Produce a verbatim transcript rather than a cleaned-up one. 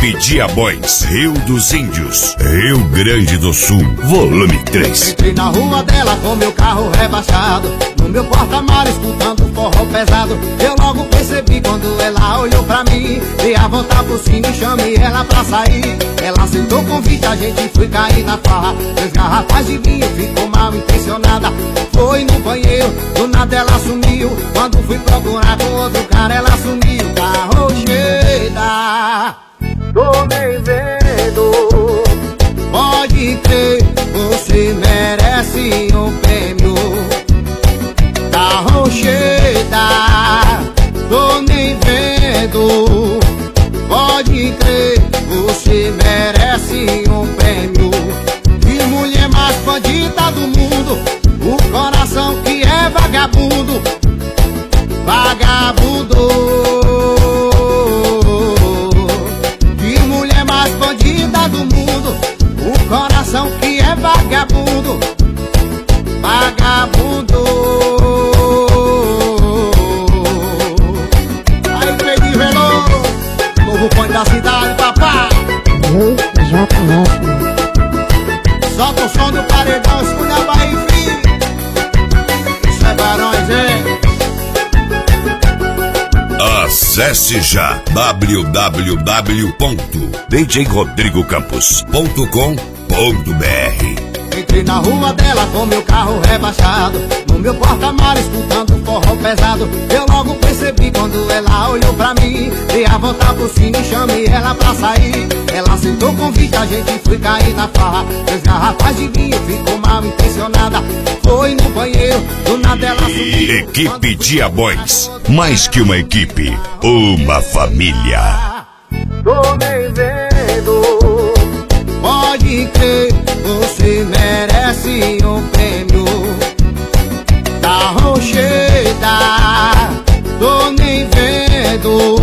Equipe Diabóis, Rio dos Índios, Rio Grande do Sul, volume três. Entrei na rua dela com meu carro rebaixado, no meu porta-malas escutando forró pesado. Eu logo percebi quando ela olhou pra mim, dei a volta por cima e chamei ela pra sair. Ela aceitou o convite, a gente foi cair na farra. Dois garrafas de vinho, ficou mal intencionada. Foi no banheiro, do nada ela sumiu. Quando fui procurar com outro cara, ela sumiu. Carro cheia, tô nem vendo. Pode crer, você merece um prêmio. Carro cheia, tô nem vendo. Pode crer, você merece um prêmio. Que mulher mais bandida do mundo, o coração que é vagabundo. Vagabundo. Que mulher mais bandida do mundo, o coração que é vagabundo. Vagabundo. Aí, Fredinho Veloso, novo ponto da cidade, papá. Eu já conheço. Solta o som do paredão, escuta a barriga, filho. Isso é Barões, hein? Acesse já w w w ponto d j rodrigo campos ponto com ponto b r. Entrei na rua dela com meu carro rebaixado, no meu porta-malas escutando forró pesado. Eu logo percebi quando ela olhou pra mim, dei a volta por cima e chamei ela pra sair. Ela aceitou o convite, a gente foi cair na farra. Dois garrafas de vinho, ficou mal intencionada. Foi no banheiro, do nada ela sumiu. Equipe Diabóis, mais que uma equipe, uma família. Tô nem vendo. Pode crer, você merece um prêmio. Carro cheia, tô nem vendo.